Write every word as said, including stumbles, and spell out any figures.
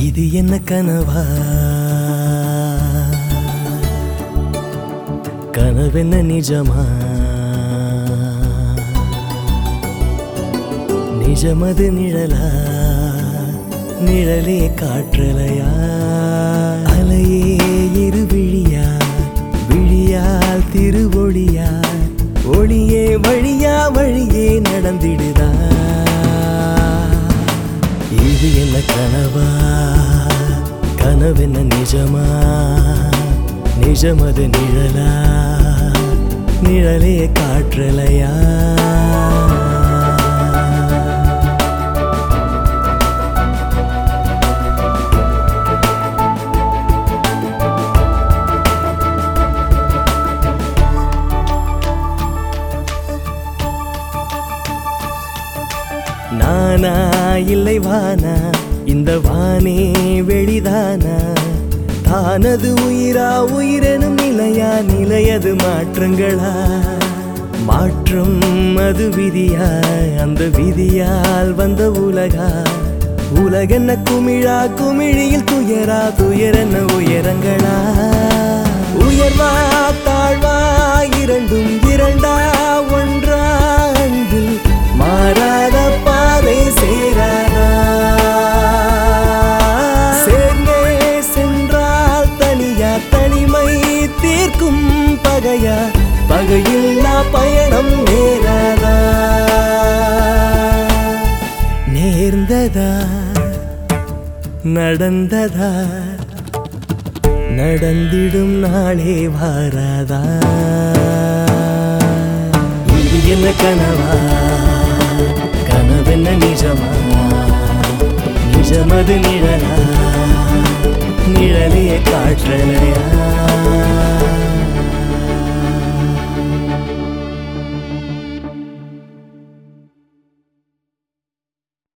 இது என்ன கனவா கனவென்ன நிஜமா நிஜமது நிழலா நிழலே காற்றலையா அலையே இரு விழியா விழியால் திருவொழியா ஒளியே வழியா வழியே நடந்திடுதா இது என்ன கனவா கனவென்ன நிஜமா நிஜமது நிழலா நிழலே காற்றலையா நானா இல்லை வானா இந்த வானே வெளிதானா தானது உயிரா உயிரெனும் நிலையா நிலையது மாற்றங்களா மாற்றம் அது விதியா அந்த விதியால் வந்த உலகா உலகென்ன குமிழா குமிழியில் துயரா துயரென்ன உயரங்களா உயர்வா தாழ்வா இரண்டும் இரண்டா ஒன்றா அன்பில் மாறாத பாதை சேராதா சேர்ந்தே சென்றால் தனியா தனிமை தீர்க்கும் பகையா பகையில்லா பயணம் நேராதா நேர்ந்ததா நடந்ததா நடந்திடும் நாளே வாராதா இது என்ன கனவா கனவென்ன நிஜமா நிஜமது நிழலா நிழலே காற்றலையா